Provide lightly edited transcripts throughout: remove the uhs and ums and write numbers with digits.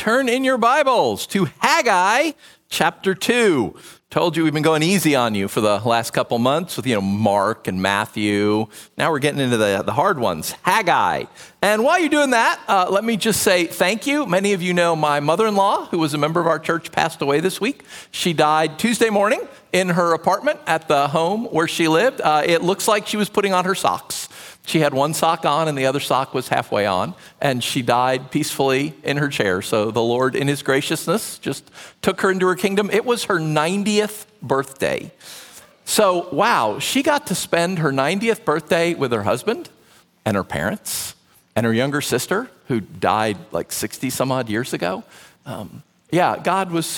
turn in your Bibles to Haggai chapter 2. Told you we've been going easy on you for the last couple months with, Mark and Matthew. Now we're getting into the hard ones, Haggai. And while you're doing that, let me just say thank you. Many of you know my mother-in-law, who was a member of our church, passed away this week. She died Tuesday morning in her apartment at the home where she lived. It looks like she was putting on her socks. She had one sock on and the other sock was halfway on, and she died peacefully in her chair. So the Lord, in his graciousness, just took her into her kingdom. It was her 90th birthday. So, wow, she got to spend her 90th birthday with her husband and her parents and her younger sister, who died like 60 some odd years ago. God was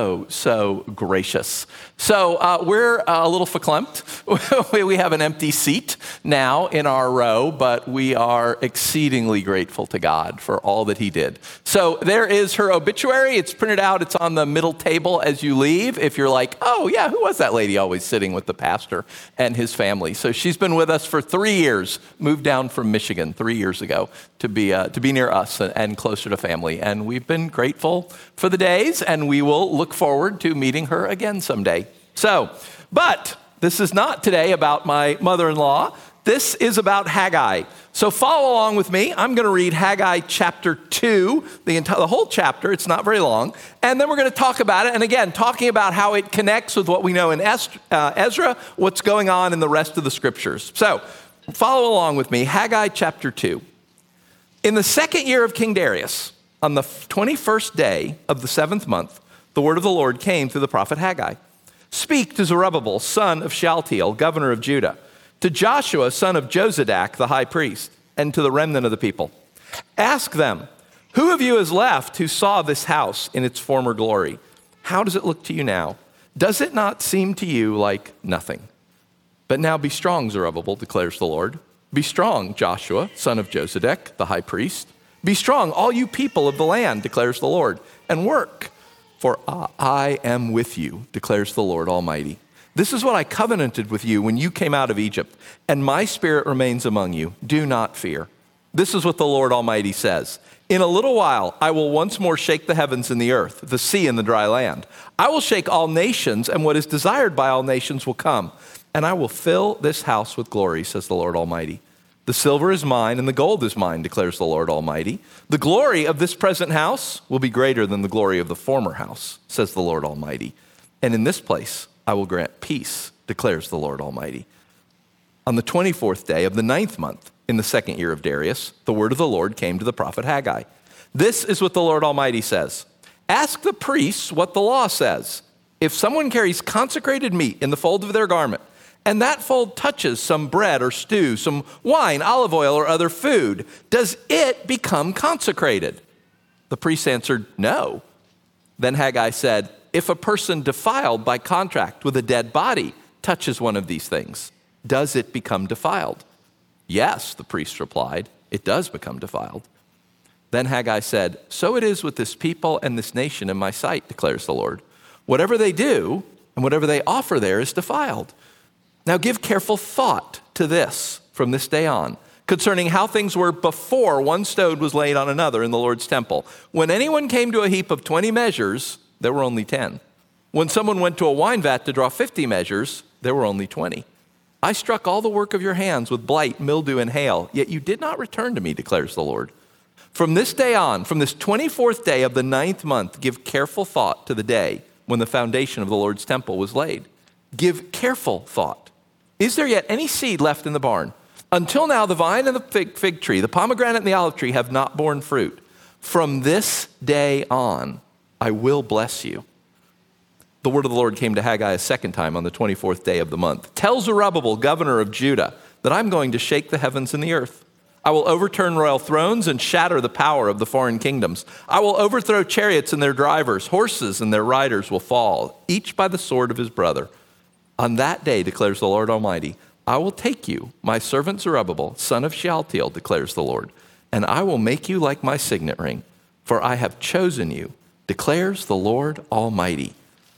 so gracious. So we're a little verklempt. We have an empty seat now in our row, but we are exceedingly grateful to God for all that he did. So there is her obituary. It's printed out. It's on the middle table as you leave. If you're like, oh yeah, who was that lady always sitting with the pastor and his family? So she's been with us for 3 years, moved down from Michigan 3 years ago to be near us and closer to family. And we've been grateful for the days, and we will look forward to meeting her again someday. But this is not today about my mother-in-law. This is about Haggai. So follow along with me. I'm going to read Haggai chapter 2, the whole chapter. It's not very long. And then we're going to talk about it. And again, talking about how it connects with what we know in Ezra, what's going on in the rest of the scriptures. So follow along with me. Haggai chapter 2. In the second year of King Darius, on the 21st day of the 7th month, the word of the Lord came through the prophet Haggai. Speak to Zerubbabel, son of Shealtiel, governor of Judah, to Joshua, son of Jozadak, the high priest, and to the remnant of the people. Ask them, who of you is left who saw this house in its former glory? How does it look to you now? Does it not seem to you like nothing? But now be strong, Zerubbabel, declares the Lord. Be strong, Joshua, son of Jozadak, the high priest. Be strong, all you people of the land, declares the Lord, and work, for I am with you, declares the Lord Almighty. This is what I covenanted with you when you came out of Egypt, and my spirit remains among you. Do not fear. This is what the Lord Almighty says. In a little while, I will once more shake the heavens and the earth, the sea and the dry land. I will shake all nations, and what is desired by all nations will come, and I will fill this house with glory, says the Lord Almighty. The silver is mine and the gold is mine, declares the Lord Almighty. The glory of this present house will be greater than the glory of the former house, says the Lord Almighty. And in this place I will grant peace, declares the Lord Almighty. On the 24th day of the 9th month, in the second year of Darius, the word of the Lord came to the prophet Haggai. This is what the Lord Almighty says. Ask the priests what the law says. If someone carries consecrated meat in the fold of their garment, and that fold touches some bread or stew, some wine, olive oil, or other food, does it become consecrated? The priest answered, no. Then Haggai said, if a person defiled by contract with a dead body touches one of these things, does it become defiled? Yes, the priest replied, it does become defiled. Then Haggai said, so it is with this people and this nation in my sight, declares the Lord. Whatever they do and whatever they offer there is defiled. Now give careful thought to this from this day on, concerning how things were before one stone was laid on another in the Lord's temple. When anyone came to a heap of 20 measures, there were only 10. When someone went to a wine vat to draw 50 measures, there were only 20. I struck all the work of your hands with blight, mildew, and hail, yet you did not return to me, declares the Lord. From this day on, from this 24th day of the 9th month, give careful thought to the day when the foundation of the Lord's temple was laid. Give careful thought. Is there yet any seed left in the barn? Until now, the vine and the fig tree, the pomegranate and the olive tree have not borne fruit. From this day on, I will bless you. The word of the Lord came to Haggai a second time on the 24th day of the month. Tell Zerubbabel, governor of Judah, that I'm going to shake the heavens and the earth. I will overturn royal thrones and shatter the power of the foreign kingdoms. I will overthrow chariots and their drivers. Horses and their riders will fall, each by the sword of his brother. On that day, declares the Lord Almighty, I will take you, my servant Zerubbabel, son of Shealtiel, declares the Lord, and I will make you like my signet ring, for I have chosen you, declares the Lord Almighty.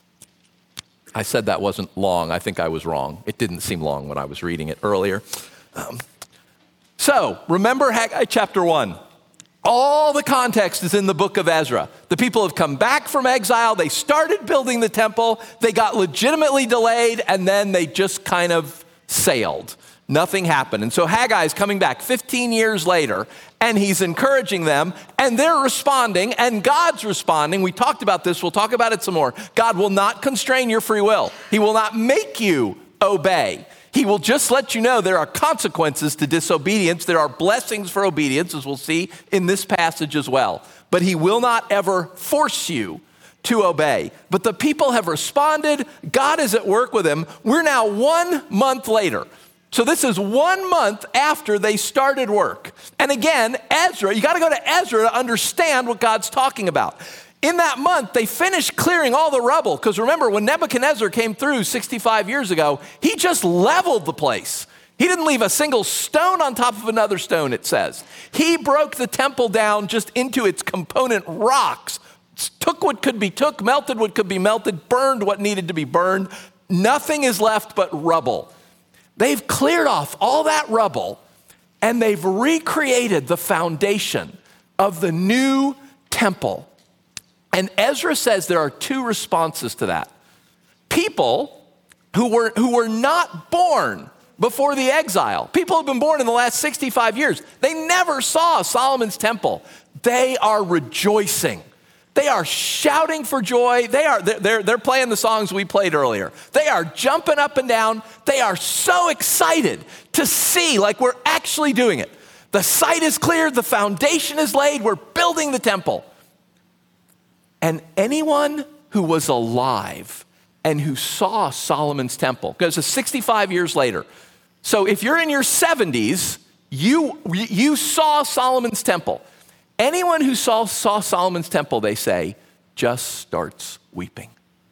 I said that wasn't long. I think I was wrong. It didn't seem long when I was reading it earlier. So remember Haggai chapter 1. All the context is in the book of Ezra. The people have come back from exile. They started building the temple. They got legitimately delayed, and then they just kind of sailed. Nothing happened. And so Haggai is coming back 15 years later, and he's encouraging them, and they're responding, and God's responding. We talked about this. We'll talk about it some more. God will not constrain your free will. He will not make you obey. He will just let you know there are consequences to disobedience. There are blessings for obedience, as we'll see in this passage as well. But he will not ever force you to obey. But the people have responded. God is at work with them. We're now 1 month later. So this is 1 month after they started work. And again, Ezra, you got to go to Ezra to understand what God's talking about. In that month, they finished clearing all the rubble. Because remember, when Nebuchadnezzar came through 65 years ago, he just leveled the place. He didn't leave a single stone on top of another stone, it says. He broke the temple down just into its component rocks, took what could be took, melted what could be melted, burned what needed to be burned. Nothing is left but rubble. They've cleared off all that rubble, and they've recreated the foundation of the new temple. And Ezra says there are two responses to that. People who were not born before the exile, people who have been born in the last 65 years, they never saw Solomon's temple. They are rejoicing. They are shouting for joy. They're playing the songs we played earlier. They are jumping up and down. They are so excited to see, like we're actually doing it. The site is cleared. The foundation is laid. We're building the temple. And anyone who was alive and who saw Solomon's temple, because it's 65 years later. So if you're in your 70s, you saw Solomon's temple. Anyone who saw Solomon's temple, they say, just starts weeping.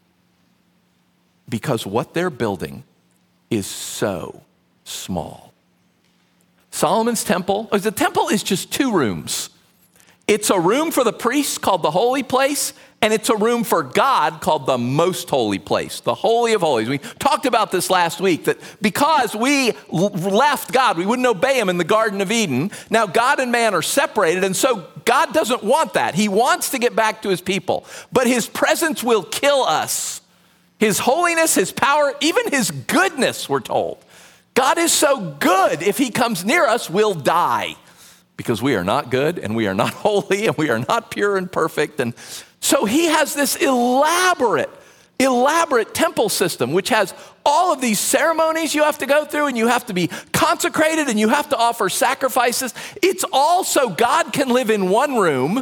Because what they're building is so small. Solomon's temple, the temple is just 2 rooms. It's a room for the priests called the holy place, and it's a room for God called the most holy place, the Holy of Holies. We talked about this last week, that because we left God, we wouldn't obey him in the Garden of Eden. Now God and man are separated, and so God doesn't want that. He wants to get back to his people, but his presence will kill us. His holiness, his power, even his goodness, we're told. God is so good, if he comes near us, we'll die. Because we are not good, and we are not holy, and we are not pure and perfect. And so he has this elaborate temple system, which has all of these ceremonies you have to go through, and you have to be consecrated, and you have to offer sacrifices. It's all so God can live in one room,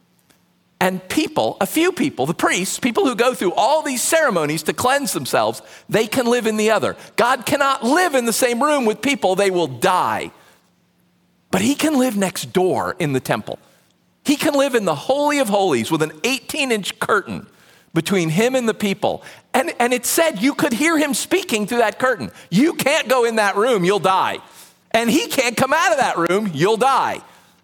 and people, a few people, the priests, people who go through all these ceremonies to cleanse themselves, they can live in the other. God cannot live in the same room with people. They will die. But he can live next door in the temple. He can live in the Holy of Holies with an 18-inch curtain between him and the people. And it said you could hear him speaking through that curtain. You can't go in that room, you'll die. And he can't come out of that room, you'll die.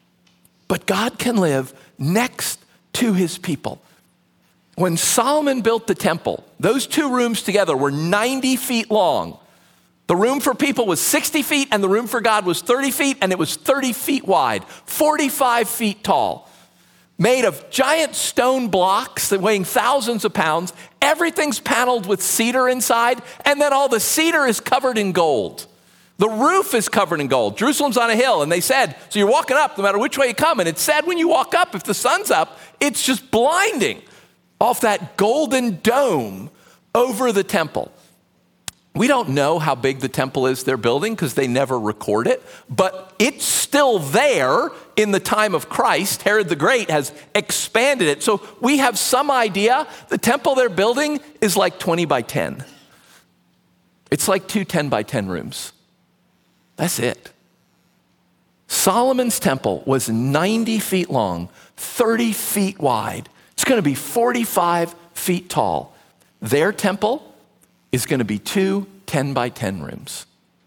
But God can live next to his people. When Solomon built the temple, those 2 rooms together were 90 feet long. The room for people was 60 feet, and the room for God was 30 feet, and it was 30 feet wide, 45 feet tall. Made of giant stone blocks that weighing thousands of pounds. Everything's paneled with cedar inside, and then all the cedar is covered in gold. The roof is covered in gold. Jerusalem's on a hill, and they said, so you're walking up no matter which way you come, and it said when you walk up, if the sun's up, it's just blinding off that golden dome over the temple. We don't know how big the temple is they're building because they never record it, but it's still there in the time of Christ. Herod the Great has expanded it. So we have some idea. The temple they're building is like 20 by 10. It's like 2 10 by 10 rooms. That's it. Solomon's temple was 90 feet long, 30 feet wide. It's going to be 45 feet tall. Their temple is going to be 2 10 by 10 rooms.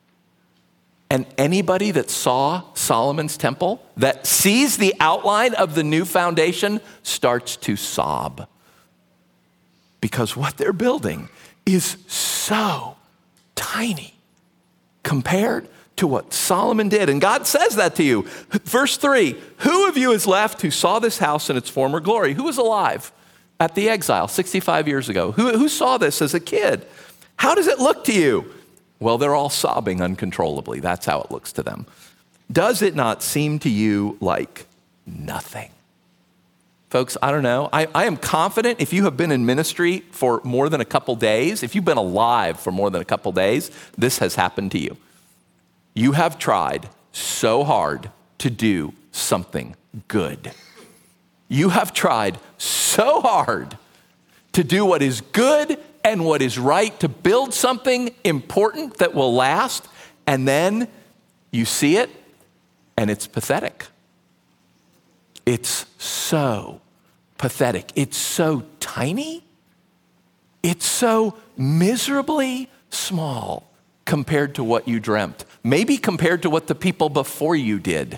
And anybody that saw Solomon's temple, that sees the outline of the new foundation, starts to sob. Because what they're building is so tiny compared to what Solomon did. And God says that to you. Verse 3, who of you is left who saw this house in its former glory? Who was alive at the exile 65 years ago? Who saw this as a kid? How does it look to you? Well, they're all sobbing uncontrollably. That's how it looks to them. Does it not seem to you like nothing? Folks, I don't know. I am confident if you have been in ministry for more than a couple days, if you've been alive for more than a couple days, this has happened to you. You have tried so hard to do something good. You have tried so hard to do what is good and what is right, to build something important that will last, and then you see it and it's pathetic. It's so pathetic. It's so tiny. It's so miserably small compared to what you dreamt. Maybe compared to what the people before you did.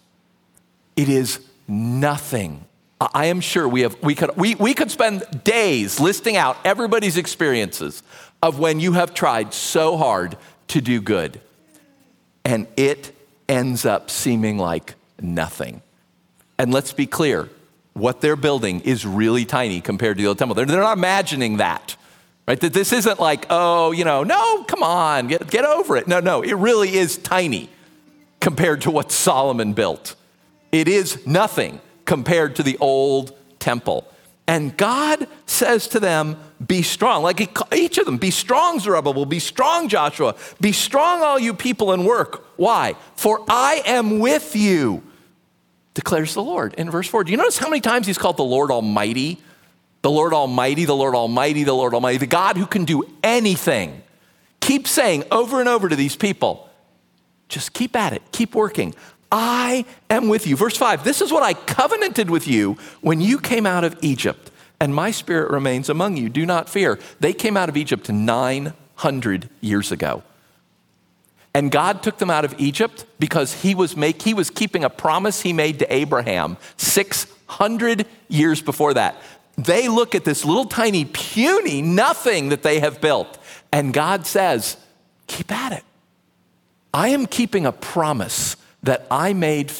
It is nothing. I am sure we could spend days listing out everybody's experiences of when you have tried so hard to do good, and it ends up seeming like nothing. And let's be clear, what they're building is really tiny compared to the old temple. They're not imagining that, right? That this isn't like, oh, no, come on, get over it. No, it really is tiny compared to what Solomon built. It is nothing compared to the old temple. And God says to them, be strong. Like each of them, be strong, Zerubbabel, be strong, Joshua, be strong, all you people, and work. Why? For I am with you, declares the Lord. In verse 4, do you notice how many times he's called the Lord Almighty? The Lord Almighty, the Lord Almighty, the Lord Almighty, the God who can do anything. Keep saying over and over to these people, just keep at it, keep working. I am with you. Verse 5, this is what I covenanted with you when you came out of Egypt, and my spirit remains among you. Do not fear. They came out of Egypt 900 years ago. And God took them out of Egypt because he was keeping a promise he made to Abraham 600 years before that. They look at this little tiny puny nothing that they have built, and God says, keep at it. I am keeping a promise that I made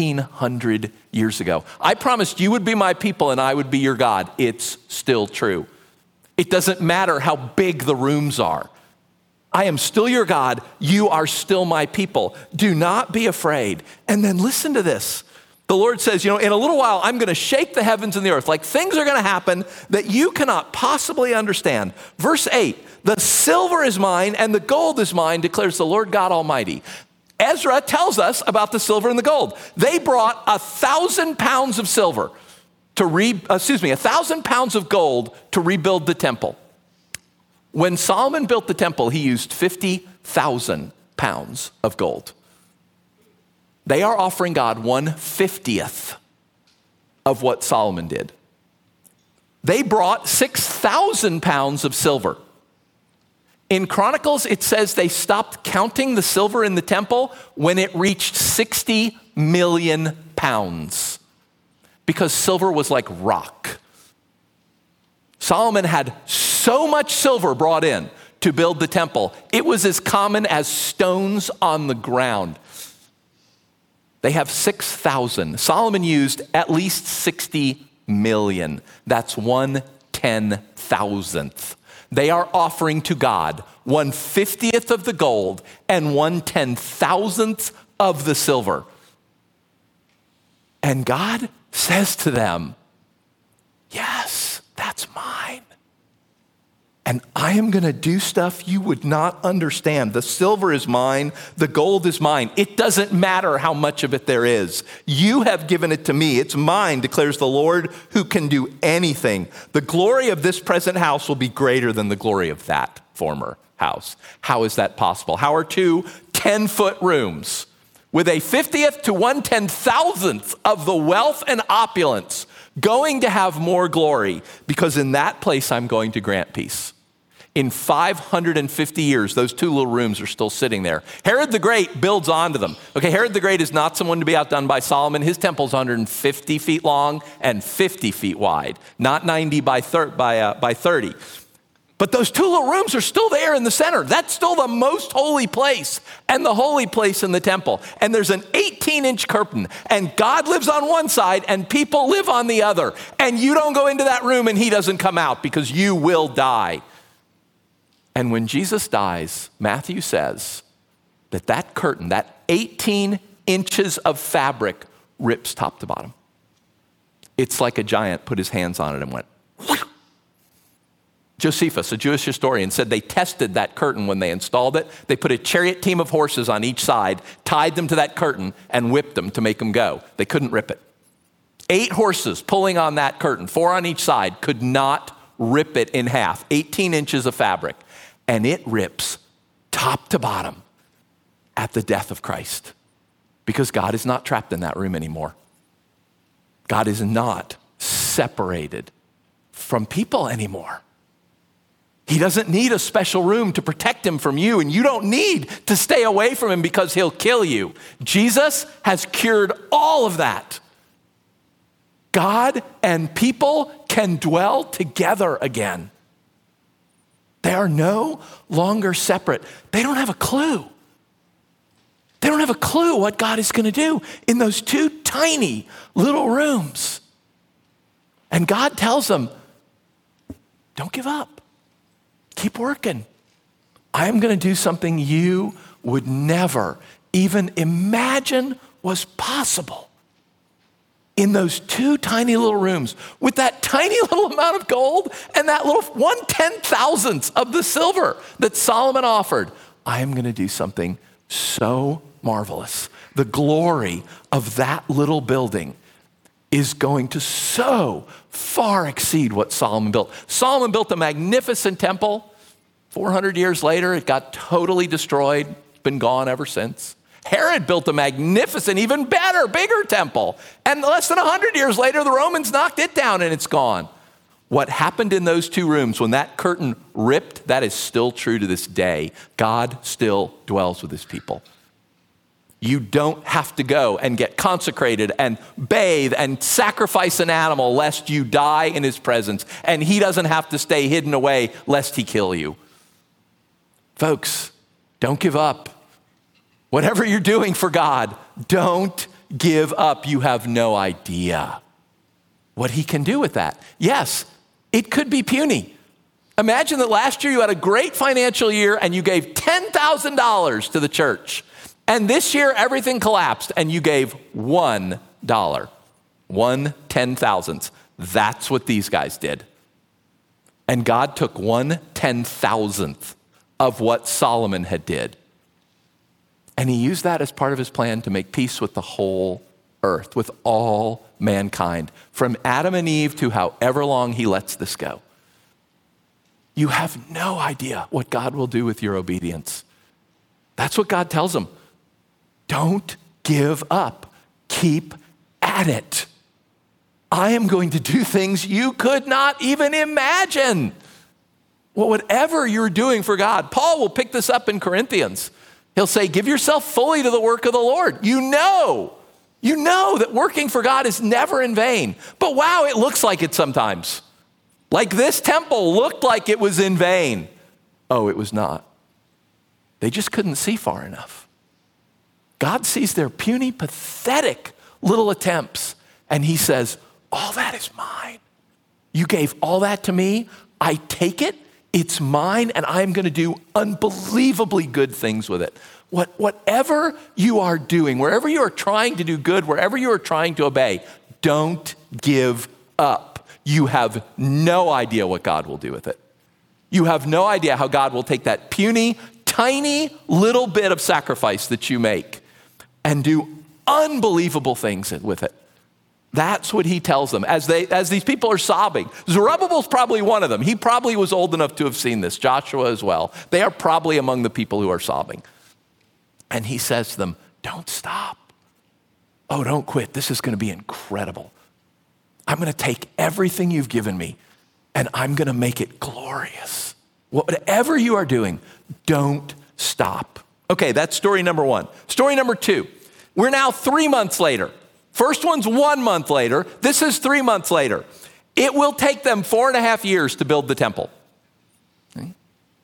1,500 years ago. I promised you would be my people and I would be your God. It's still true. It doesn't matter how big the rooms are. I am still your God. You are still my people. Do not be afraid. And then listen to this. The Lord says, in a little while, I'm going to shake the heavens and the earth. Like things are going to happen that you cannot possibly understand. Verse 8, the silver is mine and the gold is mine, declares the Lord God Almighty. Ezra tells us about the silver and the gold. They brought 1,000 pounds of silver 1,000 pounds of gold to rebuild the temple. When Solomon built the temple, he used 50,000 pounds of gold. They are offering God 1/50th of what Solomon did. They brought 6,000 pounds of silver. In Chronicles, it says they stopped counting the silver in the temple when it reached 60 million pounds because silver was like rock. Solomon had so much silver brought in to build the temple. It was as common as stones on the ground. They have 6,000. Solomon used at least 60 million. That's 1/10,000th. They are offering to God 1/50th of the gold and 1/10,000th of the silver. And God says to them, yes, that's mine. And I am going to do stuff you would not understand. The silver is mine. The gold is mine. It doesn't matter how much of it there is. You have given it to me. It's mine, declares the Lord who can do anything. The glory of this present house will be greater than the glory of that former house. How is that possible? How are two 10-foot rooms with a 50th to 1/10,000th of the wealth and opulence going to have more glory? Because in that place I'm going to grant peace. In 550 years, those two little rooms are still sitting there. Herod the Great builds onto them. Okay, Herod the Great is not someone to be outdone by Solomon. His temple's 150 feet long and 50 feet wide, not 90 by 30. But those two little rooms are still there in the center. That's still the most holy place and the holy place in the temple. And there's an 18-inch curtain, and God lives on one side and people live on the other. And you don't go into that room and he doesn't come out because you will die. And when Jesus dies, Matthew says that curtain, that 18 inches of fabric rips top to bottom. It's like a giant put his hands on it and went, whew. Josephus, a Jewish historian, said they tested that curtain when they installed it. They put a chariot team of horses on each side, tied them to that curtain, and whipped them to make them go. They couldn't rip it. 8 horses pulling on that curtain, 4 on each side, could not rip it in half. 18 inches of fabric. And it rips top to bottom at the death of Christ. Because God is not trapped in that room anymore. God is not separated from people anymore. He doesn't need a special room to protect him from you, and you don't need to stay away from him because he'll kill you. Jesus has cured all of that. God and people can dwell together again. They are no longer separate. They don't have a clue. They don't have a clue what God is going to do in those 2 tiny little rooms. And God tells them, don't give up. Keep working. I am going to do something you would never even imagine was possible. In those 2 tiny little rooms with that tiny little amount of gold and that little 1/10,000th of the silver that Solomon offered, I am going to do something so marvelous. The glory of that little building is going to so far exceed what Solomon built. Solomon built a magnificent temple. 400 years later, it got totally destroyed. It's been gone ever since. Herod built a magnificent, even better, bigger temple. And less than 100 years later, the Romans knocked it down and it's gone. What happened in those 2 rooms when that curtain ripped, that is still true to this day. God still dwells with his people. You don't have to go and get consecrated and bathe and sacrifice an animal lest you die in his presence. And he doesn't have to stay hidden away lest he kill you. Folks, don't give up. Whatever you're doing for God, don't give up. You have no idea what he can do with that. Yes, it could be puny. Imagine that last year you had a great financial year and you gave $10,000 to the church. And this year everything collapsed and you gave $1. 1/10,000th. That's what these guys did. And God took 1/10,000th of what Solomon had did. And he used that as part of his plan to make peace with the whole earth, with all mankind, from Adam and Eve to however long he lets this go. You have no idea what God will do with your obedience. That's what God tells them. Don't give up. Keep at it. I am going to do things you could not even imagine. Well, whatever you're doing for God, Paul will pick this up in Corinthians. He'll say, give yourself fully to the work of the Lord. You know that working for God is never in vain. But wow, it looks like it sometimes. Like this temple looked like it was in vain. Oh, it was not. They just couldn't see far enough. God sees their puny, pathetic little attempts, and he says, all that is mine. You gave all that to me. I take it. It's mine, and I'm going to do unbelievably good things with it. Whatever you are doing, wherever you are trying to do good, wherever you are trying to obey, don't give up. You have no idea what God will do with it. You have no idea how God will take that puny, tiny little bit of sacrifice that you make and do unbelievable things with it. That's what he tells them as these people are sobbing. Zerubbabel's probably one of them. He probably was old enough to have seen this. Joshua as well. They are probably among the people who are sobbing. And he says to them, don't stop. Oh, don't quit. This is going to be incredible. I'm going to take everything you've given me and I'm going to make it glorious. Whatever you are doing, don't stop. Okay, that's story number 1. Story number 2. We're now 3 months later. First one's 1 month later. This is 3 months later. It will take them 4.5 years to build the temple.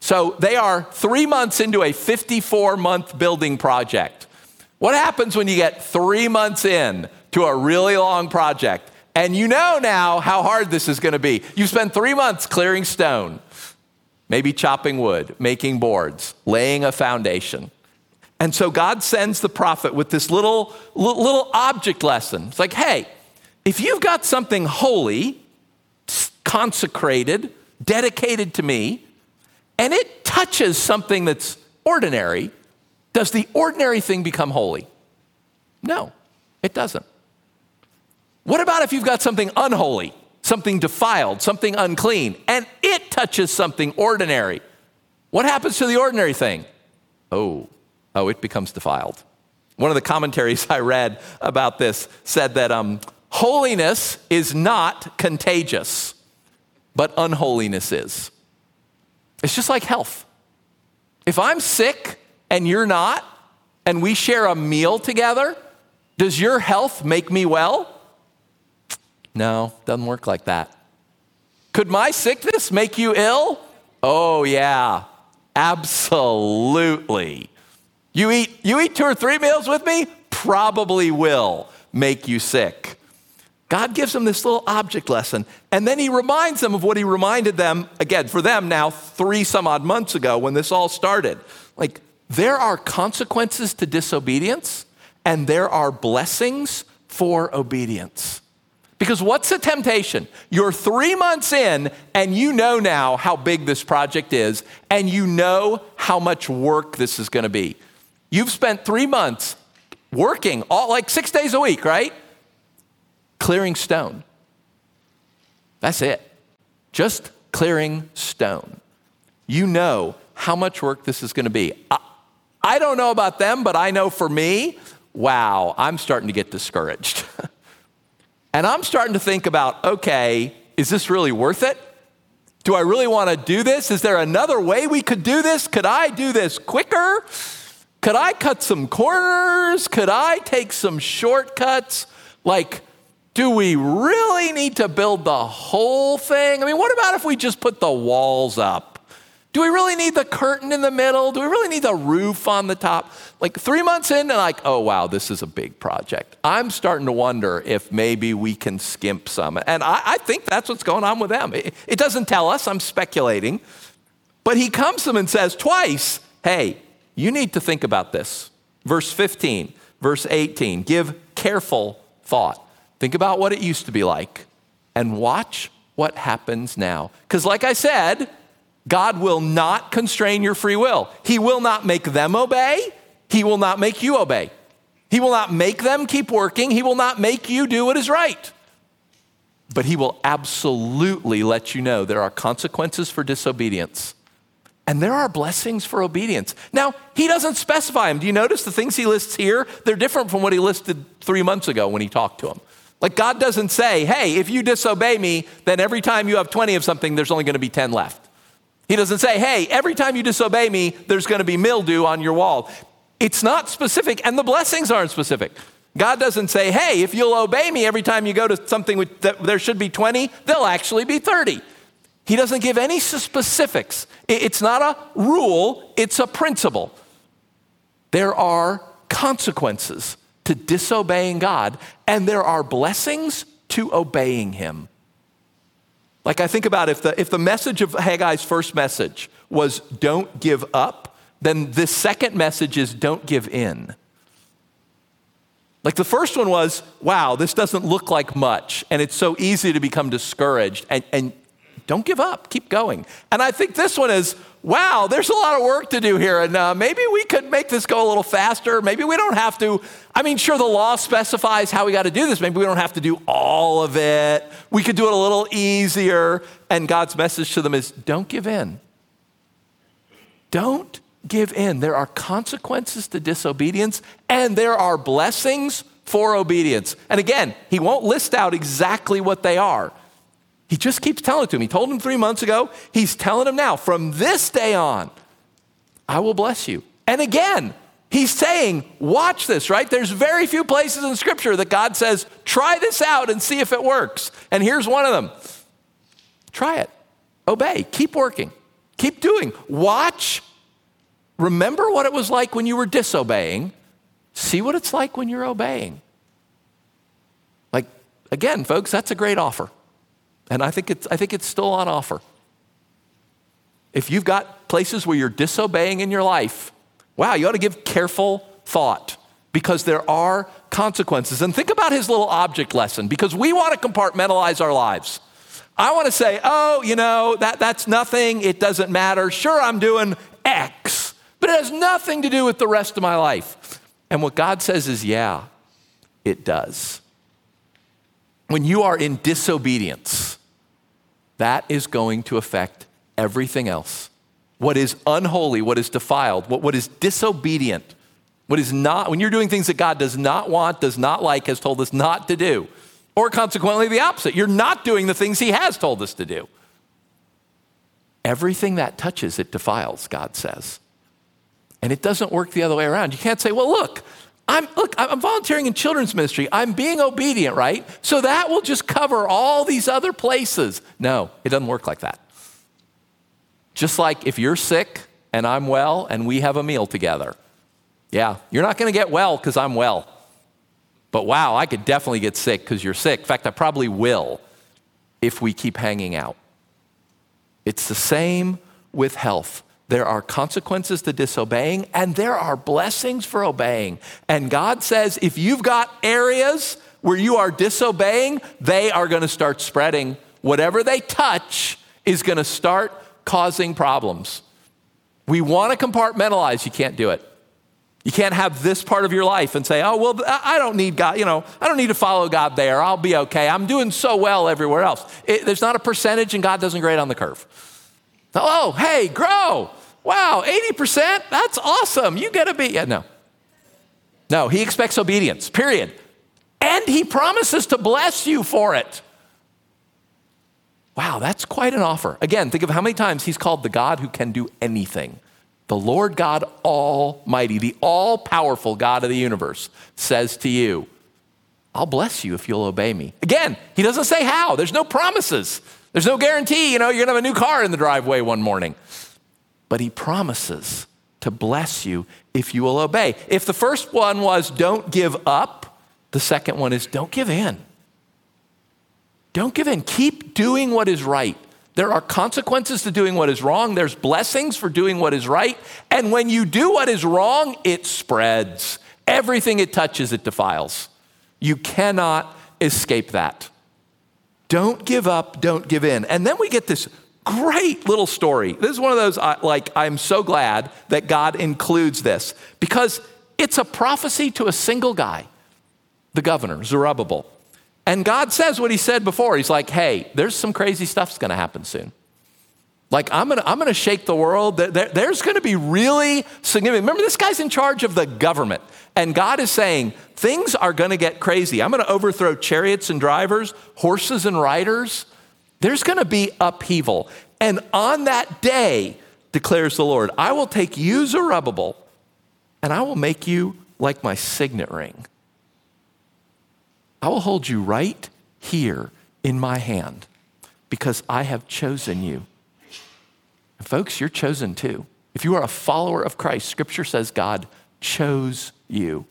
So they are 3 months into a 54-month building project. What happens when you get 3 months in to a really long project? And you know now how hard this is going to be. You spend 3 months clearing stone, maybe chopping wood, making boards, laying a foundation. And so God sends the prophet with this little object lesson. It's like, hey, if you've got something holy, consecrated, dedicated to me, and it touches something that's ordinary, does the ordinary thing become holy? No, it doesn't. What about if you've got something unholy, something defiled, something unclean, and it touches something ordinary? What happens to the ordinary thing? Oh, it becomes defiled. One of the commentaries I read about this said that holiness is not contagious, but unholiness is. It's just like health. If I'm sick and you're not, and we share a meal together, does your health make me well? No, doesn't work like that. Could my sickness make you ill? Oh yeah, absolutely. You eat 2 or 3 meals with me, probably will make you sick. God gives them this little object lesson, and then he reminds them of what he reminded them, again, for them now 3 some odd months ago when this all started. Like, there are consequences to disobedience, and there are blessings for obedience. Because what's the temptation? You're 3 months in, and you know now how big this project is, and you know how much work this is going to be. You've spent 3 months working, all like 6 days a week, right? Clearing stone. That's it. Just clearing stone. You know how much work this is going to be. I don't know about them, but I know for me, wow, I'm starting to get discouraged. And I'm starting to think about, okay, is this really worth it? Do I really want to do this? Is there another way we could do this? Could I do this quicker? Could I cut some corners? Could I take some shortcuts? Like, do we really need to build the whole thing? I mean, what about if we just put the walls up? Do we really need the curtain in the middle? Do we really need the roof on the top? Like 3 months in, and like, oh wow, this is a big project. I'm starting to wonder if maybe we can skimp some. And I think that's what's going on with them. It doesn't tell us, I'm speculating. But he comes to them and says twice, hey, you need to think about this. Verse 15, verse 18, give careful thought. Think about what it used to be like and watch what happens now. Because like I said, God will not constrain your free will. He will not make them obey. He will not make you obey. He will not make them keep working. He will not make you do what is right. But he will absolutely let you know there are consequences for disobedience. And there are blessings for obedience. Now, he doesn't specify them. Do you notice the things he lists here? They're different from what he listed 3 months ago when he talked to them. Like God doesn't say, hey, if you disobey me, then every time you have 20 of something, there's only going to be 10 left. He doesn't say, hey, every time you disobey me, there's going to be mildew on your wall. It's not specific, and the blessings aren't specific. God doesn't say, hey, if you'll obey me every time you go to something there should be 20, there'll actually be 30. He doesn't give any specifics. It's not a rule, it's a principle. There are consequences to disobeying God, and there are blessings to obeying him. Like I think about if the message of Haggai's first message was don't give up, then this second message is don't give in. Like the first one was, wow, this doesn't look like much, and it's so easy to become discouraged, and don't give up, keep going. And I think this one is, wow, there's a lot of work to do here, and maybe we could make this go a little faster. Maybe we don't have to. I mean, sure, the law specifies how we got to do this. Maybe we don't have to do all of it. We could do it a little easier. And God's message to them is, don't give in. Don't give in. There are consequences to disobedience, and there are blessings for obedience. And again, he won't list out exactly what they are. He just keeps telling it to him. He told him 3 months ago. He's telling him now, from this day on, I will bless you. And again, he's saying, watch this, right? There's very few places in Scripture that God says, try this out and see if it works. And here's one of them. Try it. Obey. Keep working. Keep doing. Watch. Remember what it was like when you were disobeying. See what it's like when you're obeying. Like, again, folks, that's a great offer. And I think it's still on offer. If you've got places where you're disobeying in your life, wow, you ought to give careful thought because there are consequences. And think about his little object lesson, because we want to compartmentalize our lives. I want to say, oh, that's nothing. It doesn't matter. Sure, I'm doing X, but it has nothing to do with the rest of my life. And what God says is, yeah, it does. When you are in disobedience, that is going to affect everything else. What is unholy, what is defiled, what is disobedient, what is not, when you're doing things that God does not want, does not like, has told us not to do, or consequently the opposite. You're not doing the things he has told us to do. Everything that touches, it defiles, God says. And it doesn't work the other way around. You can't say, well, look, I'm volunteering in children's ministry. I'm being obedient, right? So that will just cover all these other places. No, it doesn't work like that. Just like if you're sick and I'm well and we have a meal together. Yeah, you're not going to get well because I'm well. But wow, I could definitely get sick because you're sick. In fact, I probably will if we keep hanging out. It's the same with health. There are consequences to disobeying and there are blessings for obeying. And God says if you've got areas where you are disobeying, they are going to start spreading. Whatever they touch is going to start causing problems. We want to compartmentalize. You can't do it. You can't have this part of your life and say, oh, well, I don't need God. I don't need to follow God there. I'll be okay. I'm doing so well everywhere else. There's not a percentage and God doesn't grade on the curve. Oh, hey, grow. Wow, 80%? That's awesome. You get to be. Yeah, no, he expects obedience, period. And he promises to bless you for it. Wow, that's quite an offer. Again, think of how many times he's called the God who can do anything. The Lord God Almighty, the all-powerful God of the universe, says to you, I'll bless you if you'll obey me. Again, he doesn't say how. There's no promises. There's no guarantee, you're going to have a new car in the driveway one morning. But he promises to bless you if you will obey. If the first one was don't give up, the second one is don't give in. Don't give in. Keep doing what is right. There are consequences to doing what is wrong. There's blessings for doing what is right. And when you do what is wrong, it spreads. Everything it touches, it defiles. You cannot escape that. Don't give up, don't give in. And then we get this great little story. This is one of those, I'm so glad that God includes this because it's a prophecy to a single guy, the governor, Zerubbabel. And God says what he said before. He's like, hey, there's some crazy stuff's going to happen soon. Like, I'm gonna shake the world. There's going to be really significant. Remember, this guy's in charge of the government. And God is saying, things are going to get crazy. I'm going to overthrow chariots and drivers, horses and riders. There's going to be upheaval. And on that day, declares the Lord, I will take you, Zerubbabel, and I will make you like my signet ring. I will hold you right here in my hand because I have chosen you. And folks, you're chosen too. If you are a follower of Christ, Scripture says God chose you.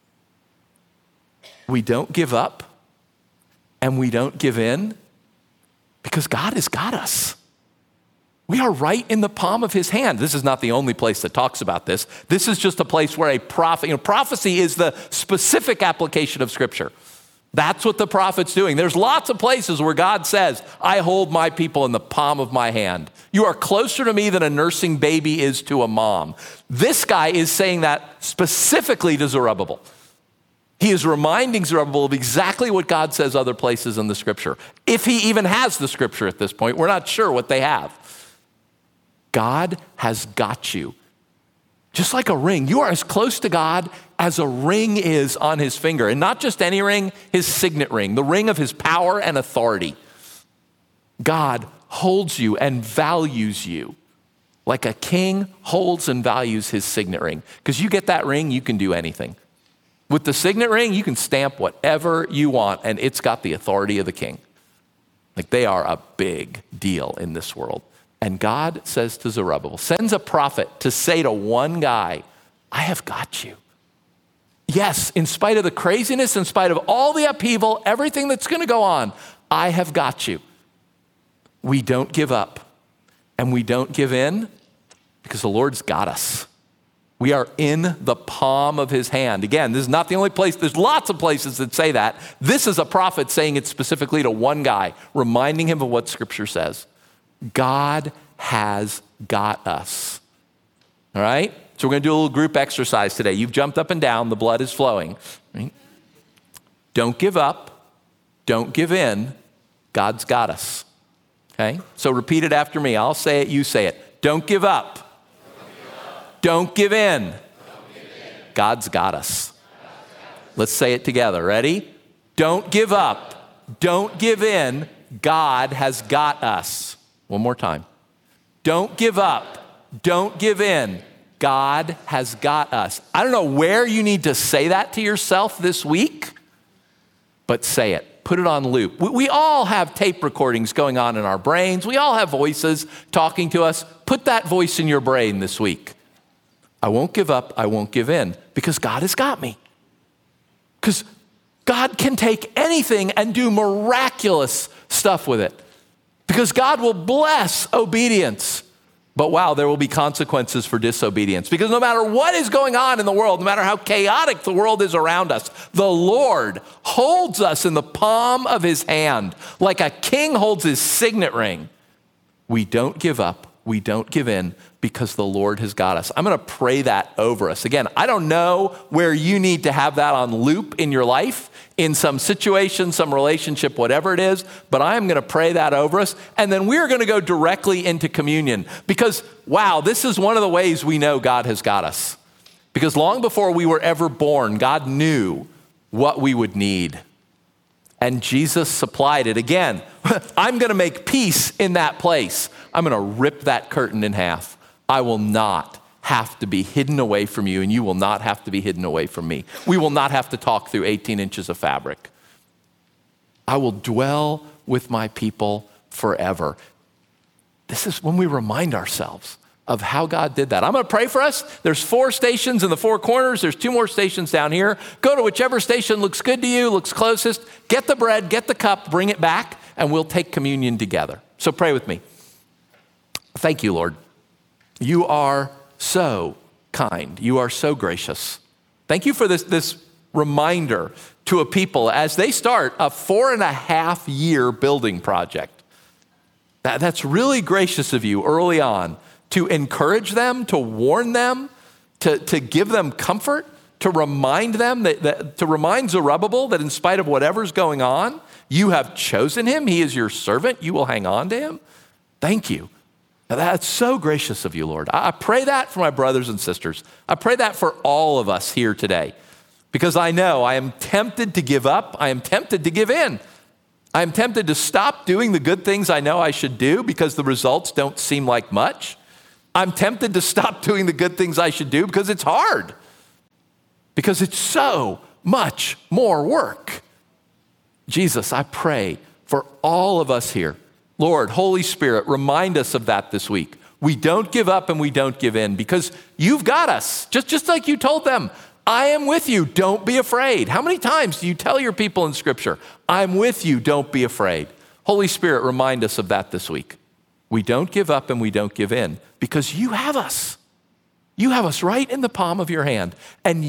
We don't give up and we don't give in because God has got us. We are right in the palm of his hand. This is not the only place that talks about this. This is just a place where a prophet, prophecy is the specific application of Scripture. That's what the prophet's doing. There's lots of places where God says, I hold my people in the palm of my hand. You are closer to me than a nursing baby is to a mom. This guy is saying that specifically to Zerubbabel. He is reminding Zerubbabel of exactly what God says other places in the Scripture. If he even has the Scripture at this point, we're not sure what they have. God has got you. Just like a ring, you are as close to God as a ring is on his finger. And not just any ring, his signet ring, the ring of his power and authority. God holds you and values you like a king holds and values his signet ring. Because you get that ring, you can do anything. With the signet ring, you can stamp whatever you want, and it's got the authority of the king. Like, they are a big deal in this world. And God says to Zerubbabel, sends a prophet to say to one guy, I have got you. Yes, in spite of the craziness, in spite of all the upheaval, everything that's going to go on, I have got you. We don't give up and we don't give in because the Lord's got us. We are in the palm of his hand. Again, this is not the only place. There's lots of places that say that. This is a prophet saying it specifically to one guy, reminding him of what Scripture says. God has got us. All right? So we're going to do a little group exercise today. You've jumped up and down. The blood is flowing. Right? Don't give up. Don't give in. God's got us. Okay? So repeat it after me. I'll say it. You say it. Don't give up. Don't give in. God's got us. Let's say it together. Ready? Don't give up. Don't give in. God has got us. One more time. Don't give up. Don't give in. God has got us. I don't know where you need to say that to yourself this week, but say it. Put it on loop. We all have tape recordings going on in our brains. We all have voices talking to us. Put that voice in your brain this week. I won't give up. I won't give in because God has got me. Because God can take anything and do miraculous stuff with it. Because God will bless obedience. But wow, there will be consequences for disobedience. Because no matter what is going on in the world, no matter how chaotic the world is around us, the Lord holds us in the palm of his hand like a king holds his signet ring. We don't give up. We don't give in because the Lord has got us. I'm going to pray that over us. Again, I don't know where you need to have that on loop in your life, in some situation, some relationship, whatever it is, but I'm going to pray that over us. And then we're going to go directly into communion because, wow, this is one of the ways we know God has got us. Because long before we were ever born, God knew what we would need. And Jesus supplied it. Again, I'm going to make peace in that place. I'm going to rip that curtain in half. I will not have to be hidden away from you, and you will not have to be hidden away from me. We will not have to talk through 18 inches of fabric. I will dwell with my people forever. This is when we remind ourselves of how God did that. I'm going to pray for us. There's 4 stations in the 4 corners. There's 2 more stations down here. Go to whichever station looks good to you, looks closest. Get the bread, get the cup, bring it back, and we'll take communion together. So pray with me. Thank you, Lord. You are so kind. You are so gracious. Thank you for this reminder to a people as they start a 4.5-year building project. That's really gracious of you early on to encourage them, to warn them, to give them comfort, to remind them, to remind Zerubbabel that in spite of whatever's going on, you have chosen him. He is your servant. You will hang on to him. Thank you. That's so gracious of you, Lord. I pray that for my brothers and sisters. I pray that for all of us here today because I know I am tempted to give up. I am tempted to give in. I am tempted to stop doing the good things I know I should do because the results don't seem like much. I'm tempted to stop doing the good things I should do because it's hard, because it's so much more work. Jesus, I pray for all of us here. Lord, Holy Spirit, remind us of that this week. We don't give up and we don't give in because you've got us. Just like you told them, I am with you, don't be afraid. How many times do you tell your people in Scripture, I'm with you, don't be afraid? Holy Spirit, remind us of that this week. We don't give up and we don't give in because you have us. You have us right in the palm of your hand. And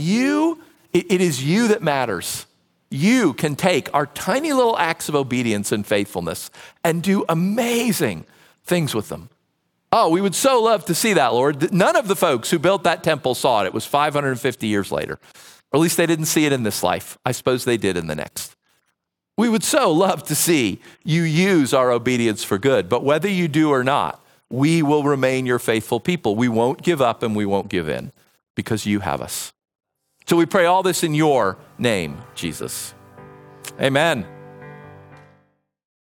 it is you that matters. You can take our tiny little acts of obedience and faithfulness and do amazing things with them. Oh, we would so love to see that, Lord. None of the folks who built that temple saw it. It was 550 years later. Or at least they didn't see it in this life. I suppose they did in the next. We would so love to see you use our obedience for good. But whether you do or not, we will remain your faithful people. We won't give up and we won't give in because you have us. So we pray all this in your name, Jesus. Amen.